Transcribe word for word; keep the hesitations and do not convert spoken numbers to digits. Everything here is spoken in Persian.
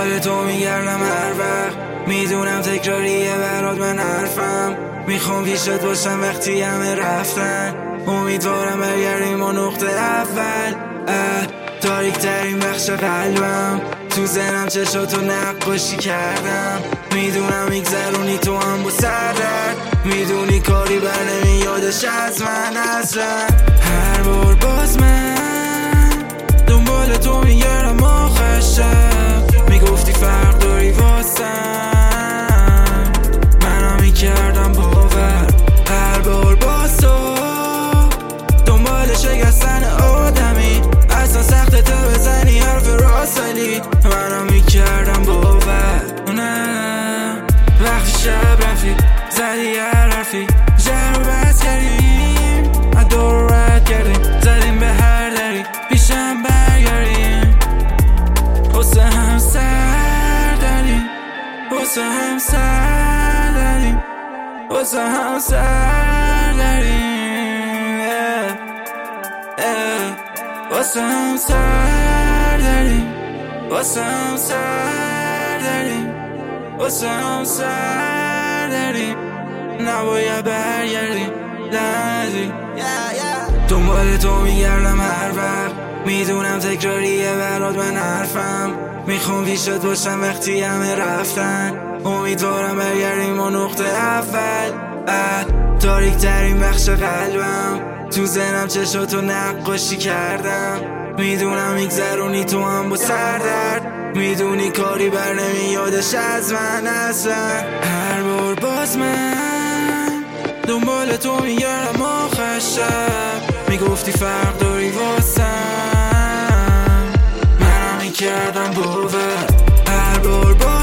دنبال تو میگردم هر وقت، میدونم تکراریه برات من حرفم، میخوام پیشت باشم وقتی همه رفتن، امیدوارم برگردیم و نقطه اول. تاریک ترین بخش قلبم، تو ذهنم چشاتو نقاشی کردم، میدونم میگذرونی تو هم با سردرد، میدونی کاری بر نمیادش از من اصلا. هر بار باز من دنبال تو میگردم آخر شب، میگفتی فرق داری واسم، منم میکردم باور. هر بار باز تو دنبال شکستن آدمی، اصلا سخته تو بزنی حرف راسلی، منم میکردم باور. نه وقتی شب رفتی زدی هر حرفی، جر و بس کردیم از دور رد کردیم، زدیم به هر دری پیشم برگردیم، واسه هم سر داریم، واسه هم سر داریم، واسه هم سر داریم، واسه هم سر داریم، واسه هم سر داریم، واسه هم سر داریم، نباید برگردیم لحظی. دنبال تو میگردم هر وقت، میدونم تکراریه برات من حرفم، میخوام پیشت باشم وقتی همه رفتن، امیدوارم برگردیم و نقطه اول. تاریک ترین بخش قلبم، تو ذهنم چشاتو نقاشی کردم، میدونم میگذرونی تو هم با سردرد، میدونی کاری بر نمیادش از من اصلا. هر بار باز من دنبال تو میگردم آخر شب، میگفتی فرق داری واسم، منم میکردم باور. هر بار باز